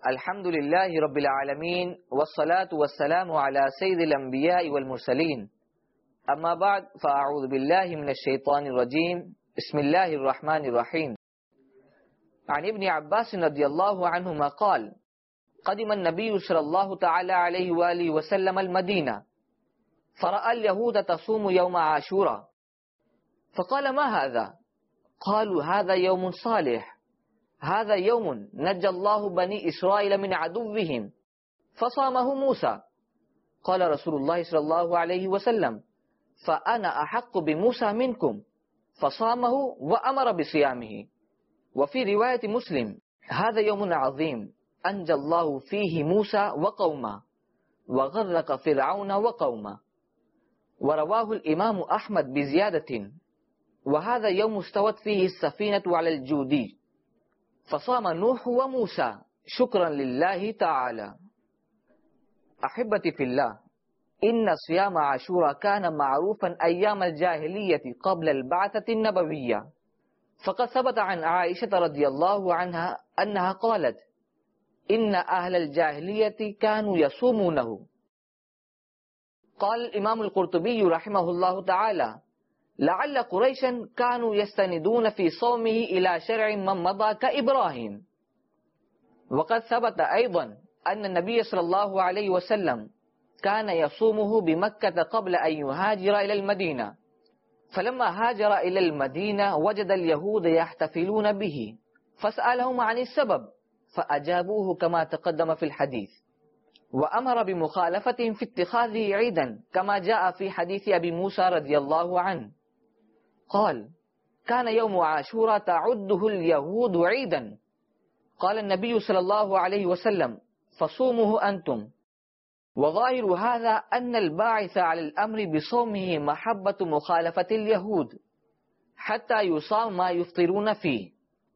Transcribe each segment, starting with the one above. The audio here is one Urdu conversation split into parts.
الحمد لله رب العالمين والصلاة والسلام على سيد الأنبياء والمرسلين أما بعد فأعوذ بالله من الشيطان الرجيم بسم الله الرحمن الرحيم عن ابن عباس رضي الله عنهما قال قدم النبي صلى الله تعالى عليه وآله وسلم المدينة فرأى اليهود تصوم يوم عاشوراء فقال ما هذا؟ قالوا هذا يوم صالح، هذا يوم نجى الله بني إسرائيل من عدوهم فصامه موسى. قال رسول الله صلى الله عليه وسلم فأنا أحق بموسى منكم فصامه وأمر بصيامه. وفي رواية مسلم هذا يوم عظيم أنجى الله فيه موسى وقومه وغرق فرعون وقومه. ورواه الإمام أحمد بزيادة وهذا يوم استوت فيه السفينة على الجودي فصام نوح وموسى شكرا لله تعالى. أحبتي في الله، إن صيام عاشوراء كان معروفا أيام الجاهلية قبل البعثة النبوية، فقد ثبت عن عائشة رضي الله عنها أنها قالت إن أهل الجاهلية كانوا يصومونه. قال الإمام القرطبي رحمه الله تعالى لعل قريشا كانوا يستندون في صومه إلى شرع من مضى كإبراهيم. وقد ثبت أيضا أن النبي صلى الله عليه وسلم كان يصومه بمكة قبل أن يهاجر إلى المدينة، فلما هاجر إلى المدينة وجد اليهود يحتفلون به فسألهم عن السبب فأجابوه كما تقدم في الحديث، وأمر بمخالفتهم في اتخاذه عيدا كما جاء في حديث أبي موسى رضي الله عنه قال كان يوم عاشوراء تعده اليهود عيدا. قال النبي صلى الله عليه وسلم فصوموه أنتم. وظاهر هذا أن الباعث على الأمر بصومه محبة مخالفة اليهود حتى يصام ما يفطرون فيه،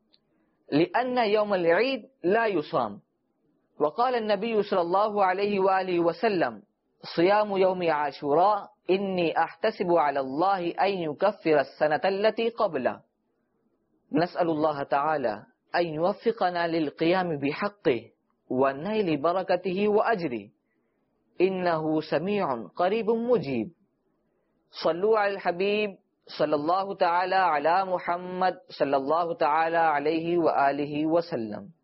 لأن يوم العيد لا يصام. وقال النبي صلى الله عليه وآله وسلم صيام يوم عاشوراء إني أحتسب على الله أن يكفر السنة التي قبله. نسأل الله تعالى أن يوفقنا للقيام بحقه ونيل بركته وأجره إنه سميع قريب مجيب. صلوا على الحبيب صلى الله تعالى على محمد صلى الله تعالى عليه وآله وسلم.